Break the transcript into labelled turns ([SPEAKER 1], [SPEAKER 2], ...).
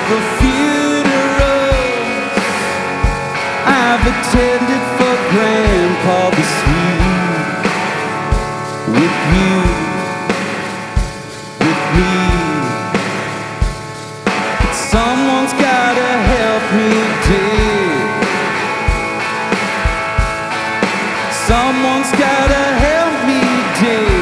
[SPEAKER 1] for funerals. I've attended for Grandpa the Sweet. With you, with me. But someone's gotta help me dig. Someone's gotta help me dig.